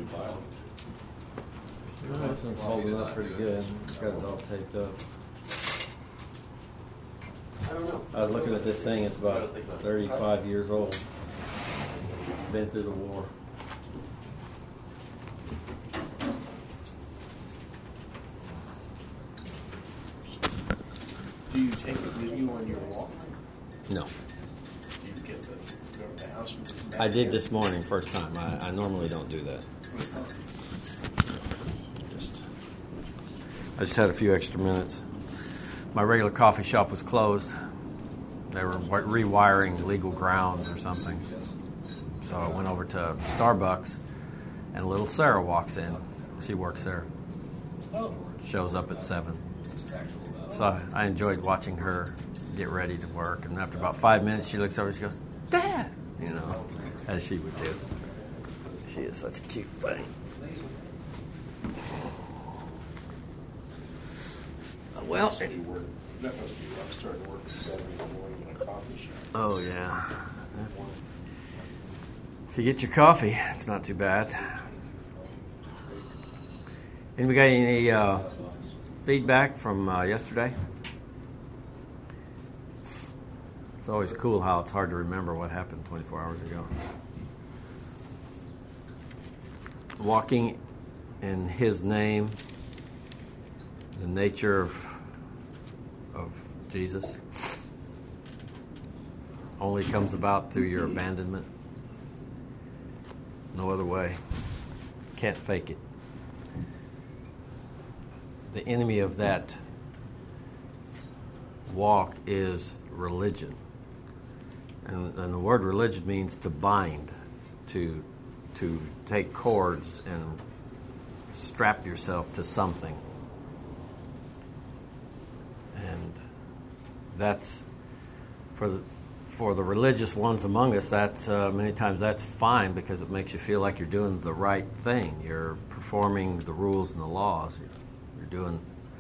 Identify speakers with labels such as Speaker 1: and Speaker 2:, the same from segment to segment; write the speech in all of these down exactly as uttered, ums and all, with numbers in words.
Speaker 1: too violent.
Speaker 2: No, this one's holding up pretty good. Got it all taped up.
Speaker 1: I don't know.
Speaker 2: I was looking at this thing. It's about thirty-five years old. Been through the war.
Speaker 1: Do you take it with you on your walk?
Speaker 2: No.
Speaker 1: Do you get the, go to the house and come back
Speaker 2: I did
Speaker 1: here?
Speaker 2: this morning, first time. I, I normally don't do that. Just, I just had a few extra minutes. My regular coffee shop was closed. They were wi- rewiring legal grounds or something. So I went over to Starbucks, and little Sarah walks in. She works there. Shows up at seven. So I, I enjoyed watching her get ready to work. And after about five minutes, she looks over and she goes, "Dad!" You know, as she would do. She is such a cute thing. Well,
Speaker 1: Must be work. That must be rough starting to work at seven in the morning in a coffee shop.
Speaker 2: oh yeah. If you get your coffee, it's not too bad. And we got any uh, feedback from uh, yesterday? It's always cool how it's hard to remember what happened twenty-four hours ago. Walking in His name, the nature of, of Jesus only comes about through your abandonment. No other way. Can't fake it. The enemy of that walk is religion. And, and the word religion means to bind, to to take cords and strap yourself to something. And that's for the for the religious ones among us, that uh, many times that's fine because it makes you feel like you're doing the right thing. You're performing the rules and the laws. You're, you're doing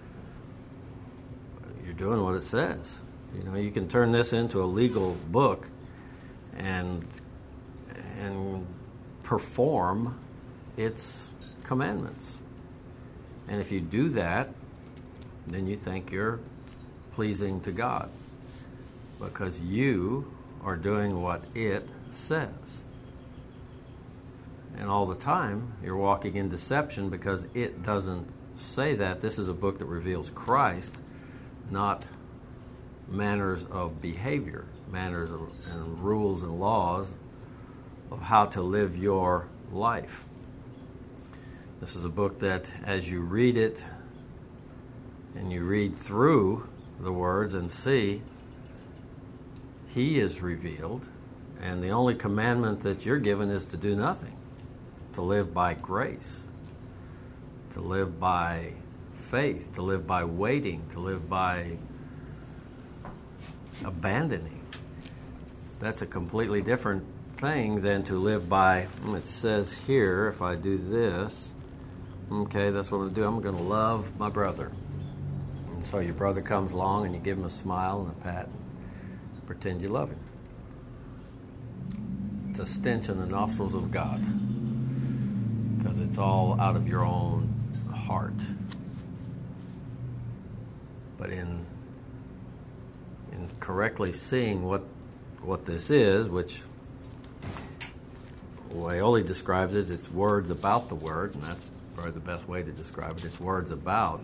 Speaker 2: you're doing what it says. You know, you can turn this into a legal book and and perform its commandments. And if you do that, then you think you're pleasing to God because you are doing what it says. And all the time, you're walking in deception because it doesn't say that. This is a book that reveals Christ, not manners of behavior, manners of, and rules and laws of how to live your life. This is a book that as you read it and you read through the words and see, He is revealed, and the only commandment that you're given is to do nothing, to live by grace, to live by faith, to live by waiting, to live by abandoning. That's a completely different thing than to live by, it says here, if I do this, okay, that's what I'm going to do. I'm going to love my brother. And so your brother comes along and you give him a smile and a pat and pretend you love him. It's a stench in the nostrils of God because it's all out of your own heart. But in in correctly seeing what what this is, which Waioli describes it, it's words about the Word, and that's probably the best way to describe it. It's words about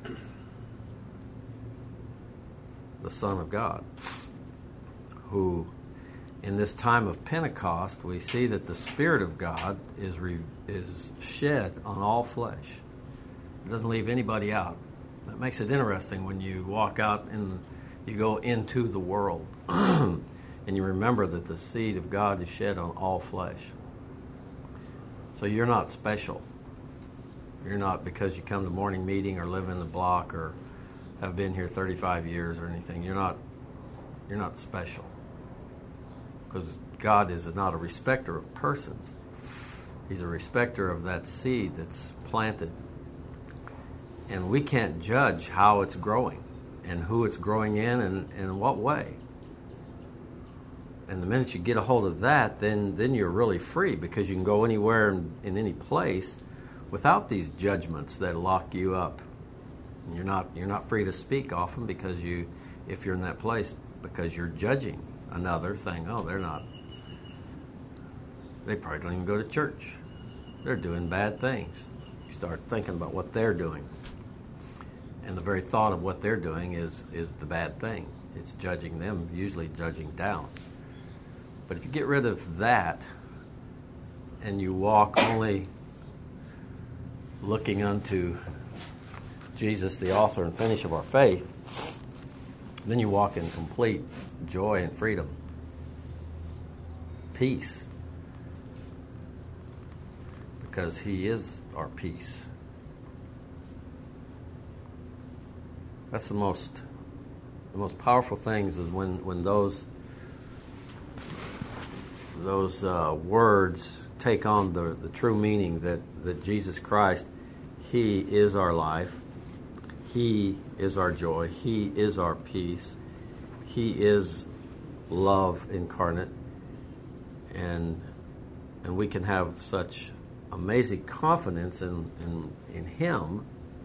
Speaker 2: the Son of God, who in this time of Pentecost, we see that the Spirit of God is re, is shed on all flesh. It doesn't leave anybody out. That makes it interesting when you walk out and you go into the world and you remember that the seed of God is shed on all flesh. So you're not special. You're not because you come to morning meeting or live in the block or have been here thirty-five years or anything. You're not you're not special. Because God is not a respecter of persons. He's a respecter of that seed that's planted. And we can't judge how it's growing and who it's growing in and in what way. and the minute you get a hold of that, then then you're really free, because you can go anywhere in, in any place without these judgments that lock you up. And you're not you're not free to speak often, because you, if you're in that place, because you're judging another, saying, oh, they're not, they probably don't even go to church. They're doing bad things. You start thinking about what they're doing. And the very thought of what they're doing is, is the bad thing. It's judging them, usually judging down. But if you get rid of that and you walk only looking unto Jesus, the author and finisher of our faith, then you walk in complete joy and freedom, peace, because He is our peace. That's the most, the most powerful things is when, when those those uh, words take on the, the true meaning that, that Jesus Christ, He is our life, He is our joy, He is our peace, He is love incarnate, and and we can have such amazing confidence in, in, in Him,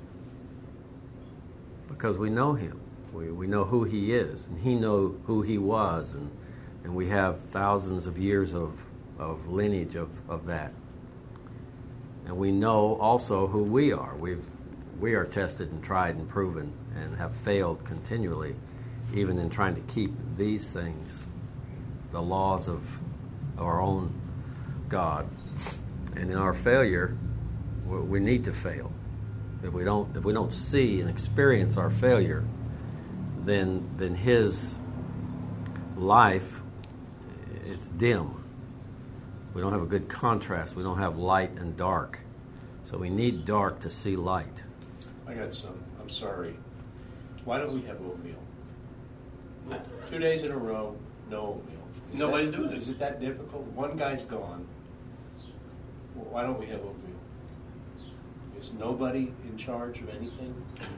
Speaker 2: because we know Him. We we know who He is, and He know who He was, and, and we have thousands of years of, of lineage of, of that. And we know also who we are. We've we are tested and tried and proven and have failed continually, even in trying to keep these things, the laws of our own God. And in our failure, we need to fail. If we don't, if we don't see and experience our failure, then then His life, it's dim. We don't have a good contrast. We don't have light and dark. So we need dark to see light.
Speaker 1: I got some. I'm sorry. Why don't we have oatmeal? Two days in a row, no oatmeal. Is
Speaker 3: Nobody's
Speaker 1: that,
Speaker 3: doing it.
Speaker 1: Is it that difficult? One guy's gone. Well, why don't we have oatmeal? Is nobody in charge of anything?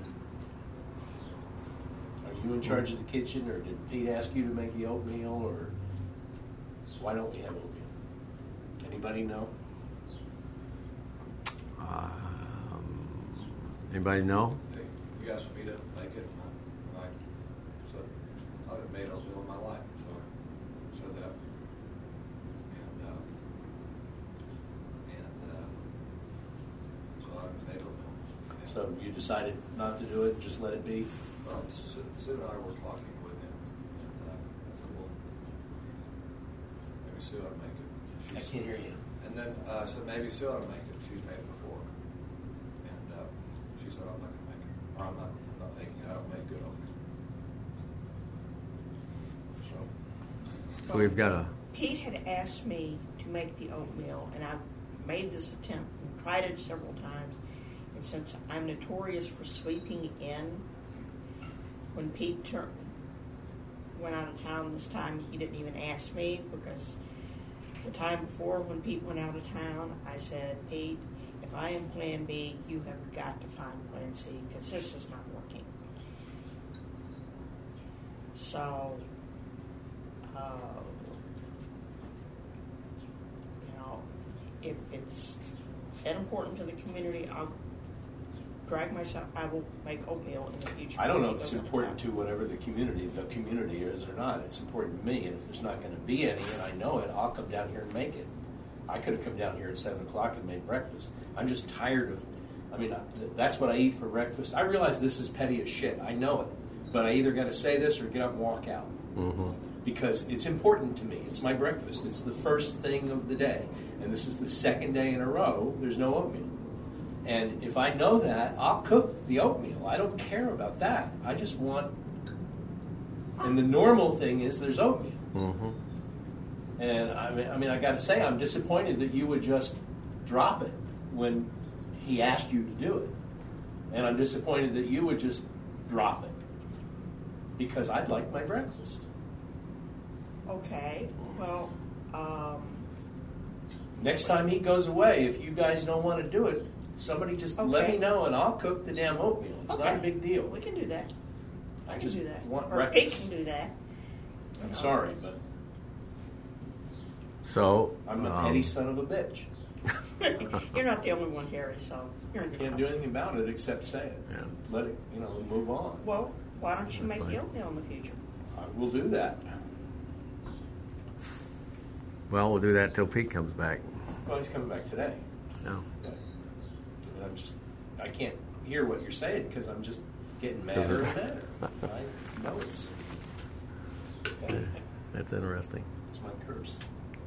Speaker 1: Are you in charge of the kitchen, or did Pete ask you to make the oatmeal, or why don't we have oatmeal? Anybody know?
Speaker 2: Um, anybody know?
Speaker 3: Hey, you asked me to make it, and I, I said I haven't made oatmeal in my life, so I said that. And, uh, and uh, so I haven't made oatmeal. And,
Speaker 1: So you decided not to do it, just let it be?
Speaker 3: Well, Sue, Sue and I were talking with him, and uh, I said, well, maybe Sue ought to make it.
Speaker 1: I
Speaker 3: She's-
Speaker 1: can't hear you.
Speaker 3: And then uh, I said, maybe Sue ought to make it. She's made it before. And uh, she said, I'm not going to make it. Or I'm not, I'm not making it. I don't make good oatmeal. So,
Speaker 2: So we've got a.
Speaker 4: Pete had asked me to make the oatmeal, and I've made this attempt and tried it several times. And since I'm notorious for sleeping in, when Pete tur- went out of town this time, he didn't even ask me, because the time before when Pete went out of town, I said, Pete, if I am plan B, you have got to find plan C, because this is not working. So, uh, you know, if it's that important to the community, I'll drag myself, I will make oatmeal in the future.
Speaker 1: I don't know if it's important to whatever the community, the community is or not. It's important to me, and if there's not going to be any, and I know it, I'll come down here and make it. I could have come down here at seven o'clock and made breakfast. I'm just tired of, I mean, that's what I eat for breakfast. I realize this is petty as shit. I know it. But I either got to say this or get up and walk out.
Speaker 2: Mm-hmm.
Speaker 1: Because it's important to me. It's my breakfast. It's the first thing of the day. And this is the second day in a row there's no oatmeal. And if I know that, I'll cook the oatmeal. I don't care about that. I just want... And the normal thing is there's oatmeal.
Speaker 2: Mm-hmm.
Speaker 1: And I mean, I mean, I got to say, I'm disappointed that you would just drop it when he asked you to do it. And I'm disappointed that you would just drop it. Because I'd like my breakfast.
Speaker 4: Okay, well, um...
Speaker 1: Next time he goes away, if you guys don't want to do it, somebody just let
Speaker 4: Okay.
Speaker 1: me know and I'll cook the damn oatmeal. It's
Speaker 4: okay.
Speaker 1: not a big deal.
Speaker 4: We can do that. I,
Speaker 1: I
Speaker 4: can
Speaker 1: just
Speaker 4: do that.
Speaker 1: want
Speaker 4: or Pete
Speaker 1: breakfast.
Speaker 4: can do that.
Speaker 1: I'm sorry, but
Speaker 2: So
Speaker 1: I'm a
Speaker 2: um,
Speaker 1: petty son of a bitch.
Speaker 4: You're not the only one, Harry, so you're in the
Speaker 1: Can't do anything about it except say it.
Speaker 2: Yeah.
Speaker 1: Let it, you know, move on.
Speaker 4: Well, why don't you
Speaker 2: That's
Speaker 4: make the
Speaker 2: fine.
Speaker 4: oatmeal in the future?
Speaker 1: I will do that.
Speaker 2: Well, we'll do that till Pete comes back.
Speaker 1: Well, he's coming back today.
Speaker 2: No.
Speaker 1: But, and I'm just, I can't hear what you're saying because I'm just getting
Speaker 2: Is
Speaker 1: madder
Speaker 2: it?
Speaker 1: and madder. I know it's,
Speaker 2: That's interesting.
Speaker 1: it's my curse.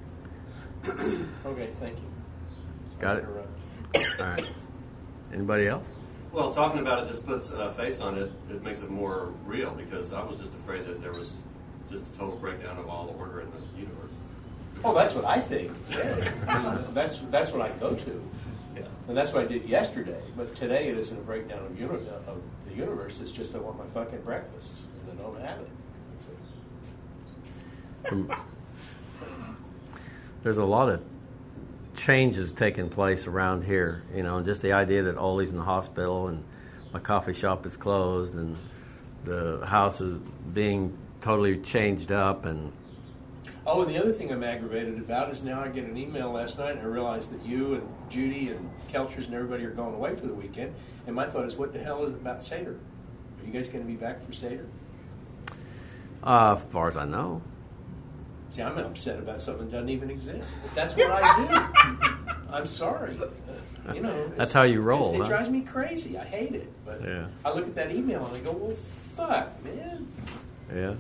Speaker 1: Okay, thank you.
Speaker 2: Got it?
Speaker 1: Interrupt.
Speaker 2: All right. Anybody else?
Speaker 5: Well, talking about it just puts a face on it. It makes it more real because I was just afraid that there was just a total breakdown of all order in the universe.
Speaker 1: Oh, that's what I think. I mean, that's that's what I go to,
Speaker 5: Yeah.
Speaker 1: and that's what I did yesterday. But today it isn't a breakdown of, uni- of the universe. It's just I want my fucking breakfast, and I don't have it. That's it.
Speaker 2: From, there's a lot of changes taking place around here, you know, just the idea that Ollie's in the hospital and my coffee shop is closed and the house is being totally changed up and
Speaker 1: Oh, and the other thing I'm aggravated about is now I get an email last night and I realize that you and Judy and Kelchers and everybody are going away for the weekend. And my thought is, what the hell is it about Seder? Are you guys going to be back for Seder?
Speaker 2: uh, as far as I know.
Speaker 1: See, I'm upset about something that doesn't even exist. But that's what I do. I'm sorry. Uh, you know, it's-
Speaker 2: That's how you roll,
Speaker 1: it's- It
Speaker 2: huh?
Speaker 1: drives me crazy. I hate it. But
Speaker 2: Yeah.
Speaker 1: I look at that email and I go, well, fuck, man.
Speaker 2: Yeah.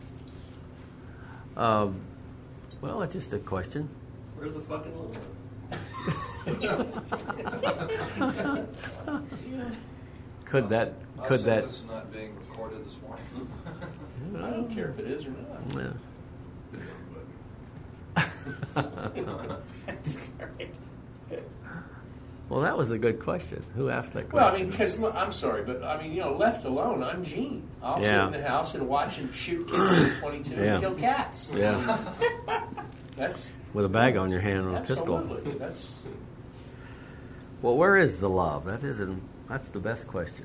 Speaker 2: Um, well, it's just a question.
Speaker 5: Where's the fucking Lord?
Speaker 2: Could that?
Speaker 3: I
Speaker 2: Could
Speaker 3: assume
Speaker 2: that?
Speaker 3: This is not being recorded this morning.
Speaker 1: I don't care if it is or not.
Speaker 2: Yeah. Well, that was a good question. Who asked that question?
Speaker 1: Well, I mean, because I'm sorry, but I mean, you know, left alone, I'm Gene. I'll
Speaker 2: Yeah.
Speaker 1: sit in the house and watch him shoot kids with twenty-two
Speaker 2: Yeah.
Speaker 1: and kill cats.
Speaker 2: Yeah,
Speaker 1: That's
Speaker 2: with a bag on your hand and a pistol.
Speaker 1: absolutely. That's
Speaker 2: Well, where is the love? That isn't. That's the best question.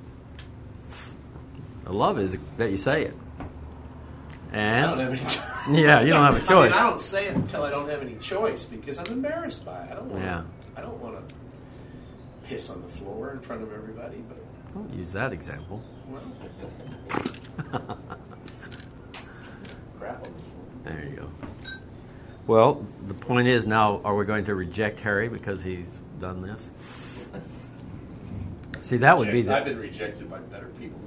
Speaker 2: The love is that you say it.
Speaker 1: I don't
Speaker 2: And
Speaker 1: have any.
Speaker 2: yeah, you don't have a
Speaker 1: I
Speaker 2: choice.
Speaker 1: mean, I don't say it until I don't have any choice because I'm embarrassed by it. I don't want.
Speaker 2: Yeah.
Speaker 1: I don't want to piss on the floor in front of everybody. But
Speaker 2: Don't use that example.
Speaker 1: well, crap on the floor.
Speaker 2: There you go. Well, the point is now, are we going to reject Harry because he's done this? See, that would be
Speaker 1: Reject- I've
Speaker 2: the.
Speaker 1: been rejected by better people.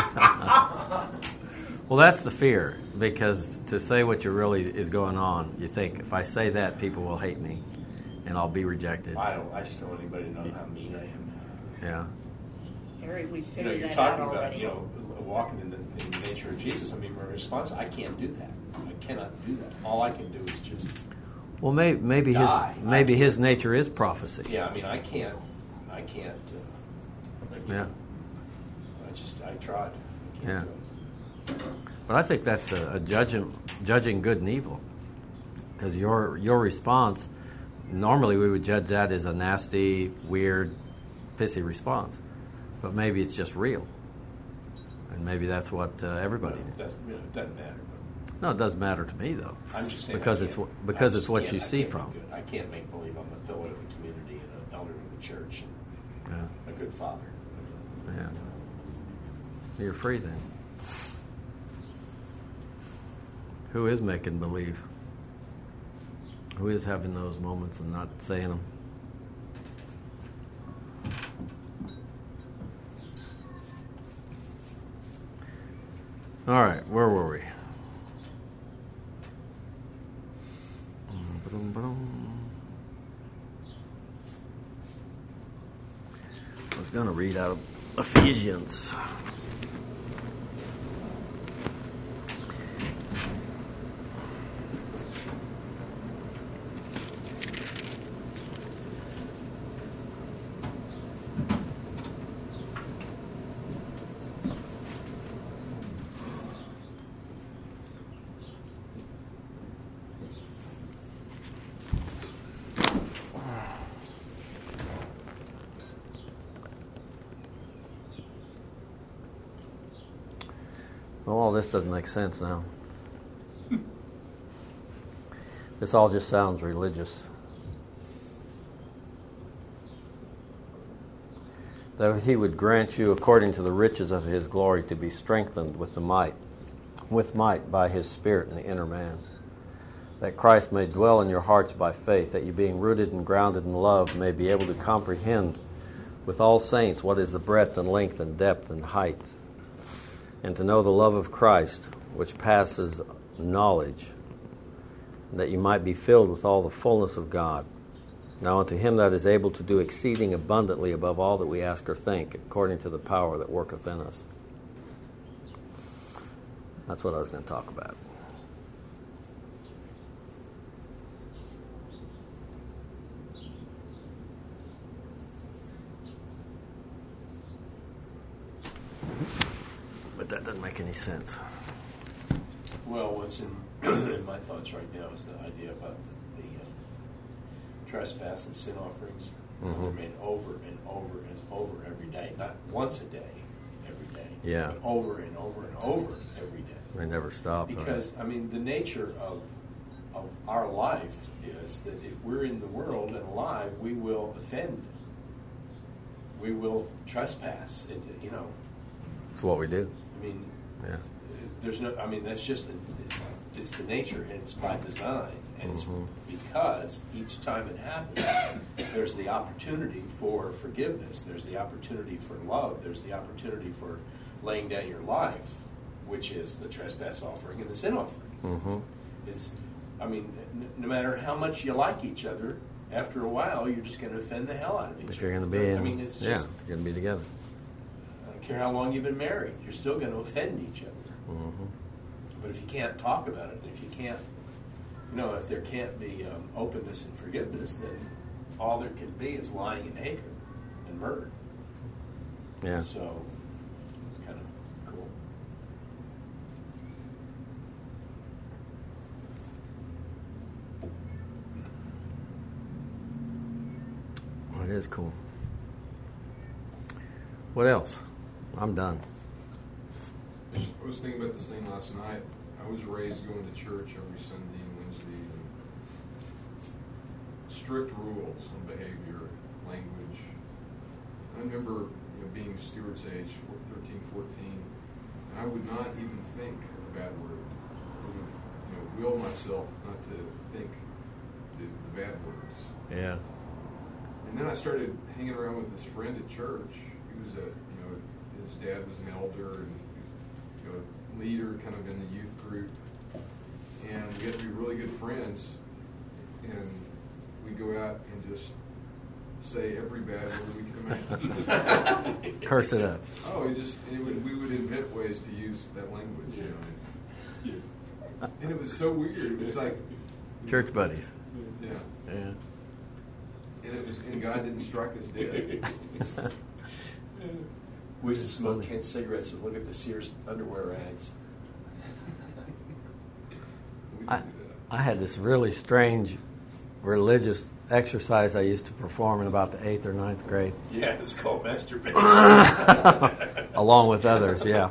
Speaker 2: Well, that's the fear, because to say what you really is going on, you think if I say that, people will hate me, and I'll be rejected.
Speaker 1: I don't. I just don't want anybody to know how mean I am.
Speaker 2: Yeah,
Speaker 4: Harry, we
Speaker 1: You know,
Speaker 4: figured
Speaker 1: you're
Speaker 4: that
Speaker 1: talking
Speaker 4: out
Speaker 1: about
Speaker 4: already.
Speaker 1: you know walking in the, in the nature of Jesus. I mean, my response: I can't do that. I cannot do that. All I can do is just
Speaker 2: well, may, maybe his
Speaker 1: Die.
Speaker 2: maybe
Speaker 1: I
Speaker 2: his nature is prophecy.
Speaker 1: yeah. I mean, I can't. I can't. Uh,
Speaker 2: Yeah.
Speaker 1: I just I tried. I can't
Speaker 2: Yeah.
Speaker 1: do it.
Speaker 2: But I think that's a, a judging judging good and evil, because your your response, normally we would judge that as a nasty, weird, pissy response, but maybe it's just real, and maybe that's what uh, everybody
Speaker 1: Well, it
Speaker 2: did.
Speaker 1: doesn't, you know, it doesn't matter. But
Speaker 2: No, it doesn't matter to me though.
Speaker 1: I'm just saying
Speaker 2: because
Speaker 1: I
Speaker 2: it's
Speaker 1: can't-
Speaker 2: wh- because
Speaker 1: I
Speaker 2: it's
Speaker 1: just
Speaker 2: what
Speaker 1: can't-
Speaker 2: you
Speaker 1: I
Speaker 2: see
Speaker 1: can't be
Speaker 2: from.
Speaker 1: good. I can't make believe I'm a pillar of the community and an elder of the church and
Speaker 2: Yeah,
Speaker 1: a good father. I mean,
Speaker 2: yeah. You're free then. Who is making believe? Who is having those moments and not saying them? All right, where were we? I was going to read out of Ephesians. Well, all this doesn't make sense now. This all just sounds religious. That he would grant you according to the riches of his glory to be strengthened with the might, with might by his Spirit in the inner man. That Christ may dwell in your hearts by faith, that you being rooted and grounded in love may be able to comprehend with all saints what is the breadth and length and depth and height, and to know the love of Christ, which passes knowledge, that you might be filled with all the fullness of God. Now unto him that is able to do exceeding abundantly above all that we ask or think, according to the power that worketh in us. That's what I was going to talk about. But that doesn't make any sense.
Speaker 1: Well, what's in, in my thoughts right now is the idea about the, the uh, trespass and sin offerings.
Speaker 2: Mm-hmm.
Speaker 1: They're made over and over and over every day. Not once a day, every day.
Speaker 2: Yeah.
Speaker 1: But over and over and over every day.
Speaker 2: They never stop.
Speaker 1: Because, I mean, the nature of, of our life is that if we're in the world and alive, we will offend. We will trespass. It, you know.
Speaker 2: It's what we do.
Speaker 1: I mean,
Speaker 2: Yeah.
Speaker 1: there's no, I mean, that's just, the, it's the nature, and it's by design, and
Speaker 2: Mhm.
Speaker 1: it's because each time it happens, there's the opportunity for forgiveness, there's the opportunity for love, there's the opportunity for laying down your life, which is the trespass offering and the sin offering.
Speaker 2: Mm-hmm.
Speaker 1: It's, I mean, n- no matter how much you like each other, after a while, you're just going to offend the hell out of each other.
Speaker 2: If you're going to be in,
Speaker 1: I mean, it's
Speaker 2: yeah,
Speaker 1: just,
Speaker 2: you're going to be together.
Speaker 1: I don't care how long you've been married, you're still going to offend each other.
Speaker 2: Mm-hmm.
Speaker 1: But if you can't talk about it, if you can't, you know, if there can't be um, openness and forgiveness, then all there can be is lying and hatred and murder.
Speaker 2: Yeah.
Speaker 1: So it's kind of cool.
Speaker 2: Well, it is cool. What else? I'm done.
Speaker 6: I was thinking about this thing last night. I was raised going to church every Sunday and Wednesday. And strict rules on behavior, language. I remember you know, being Stuart's age, thirteen, fourteen, and I would not even think a bad word. I would you know, will myself not to think the, the bad words.
Speaker 2: Yeah.
Speaker 6: And then I started hanging around with this friend at church. He was a, you know, his dad was an elder and you know, leader kind of in the youth group. And we got to be really good friends. And we go out and just say every bad word we can imagine.
Speaker 2: Curse it up.
Speaker 6: Oh, it just it would, we would invent ways to use that language, you know. And it was so weird. It was like
Speaker 2: Church buddies.
Speaker 6: yeah.
Speaker 2: Yeah.
Speaker 6: And it was and God didn't strike us dead.
Speaker 1: We used to smoke canned cigarettes and look at the Sears underwear ads.
Speaker 6: We
Speaker 2: I,
Speaker 6: didn't do that.
Speaker 2: I had this really strange religious exercise I used to perform in about the eighth or ninth grade,
Speaker 1: Yeah, it's called masturbation.
Speaker 2: along with others, yeah.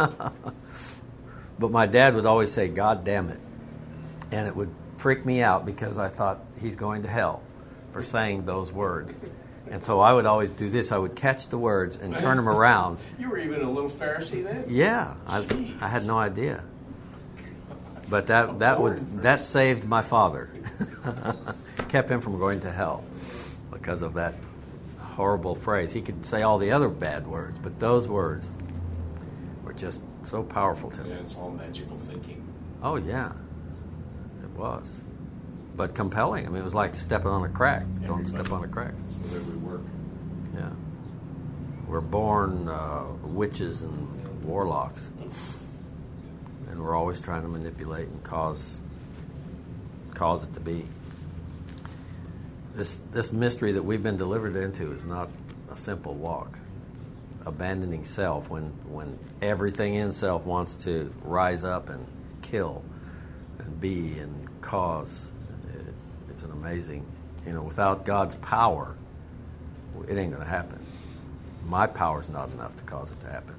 Speaker 2: But my dad would always say, "God damn it." And it would freak me out because I thought he's going to hell for saying those words. And so I would always do this. I would catch the words and turn them around.
Speaker 1: You were even a little Pharisee then?
Speaker 2: Yeah, I, I had no idea. But that that would that saved my father. Kept him from going to hell because of that horrible phrase. He could say all the other bad words, but those words were just so powerful to
Speaker 1: Yeah,
Speaker 2: me.
Speaker 1: it's all magical thinking.
Speaker 2: Oh yeah, it was. But compelling. I mean, it was like stepping on a crack. Don't
Speaker 1: Everybody.
Speaker 2: step on a crack.
Speaker 1: It's the way we work.
Speaker 2: Yeah. We're born uh, witches and warlocks. And we're always trying to manipulate and cause cause it to be. This this mystery that we've been delivered into is not a simple walk. It's abandoning self when when everything in self wants to rise up and kill and be and cause. It's, it's an amazing, you know, without God's power, it ain't going to happen. My power's not enough to cause it to happen.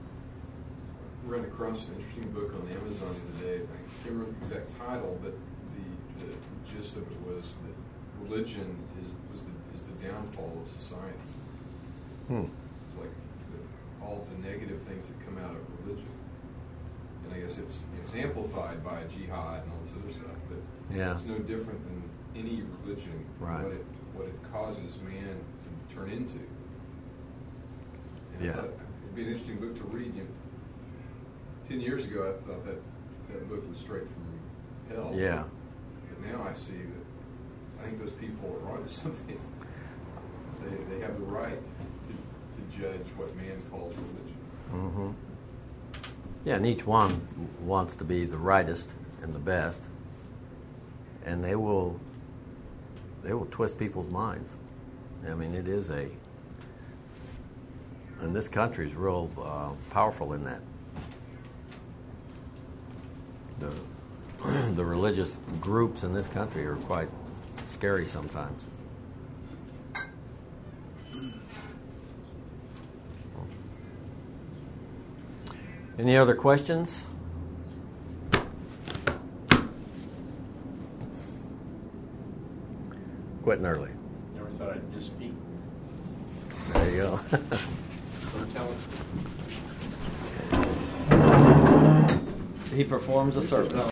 Speaker 6: Ran across an interesting book on Amazon the other day. I can't remember the exact title, but the gist of it was that religion is was the, is the downfall of society.
Speaker 2: Hmm.
Speaker 6: It's like the, all the negative things that come out of religion, and I guess it's it's amplified by jihad and all this other stuff. But
Speaker 2: Yeah.
Speaker 6: it's no different than any religion.
Speaker 2: Right.
Speaker 6: What it what it causes man to turn into. And
Speaker 2: Yeah.
Speaker 6: I thought it'd be an interesting book to read. You know, ten years ago, I thought that that book was straight from hell.
Speaker 2: Yeah.
Speaker 6: But now I see that I think those people are onto something. They they have the right to to judge what man calls religion.
Speaker 2: Mm-hmm. Yeah, and each one wants to be the rightest and the best, and they will they will twist people's minds. I mean, it is a, and this country is real uh, powerful in that. The the religious groups in this country are quite scary sometimes. Any other questions? Quitting early.
Speaker 1: Never thought I'd misspeak.
Speaker 2: There you go.
Speaker 1: Don't tell him.
Speaker 2: He performs a service.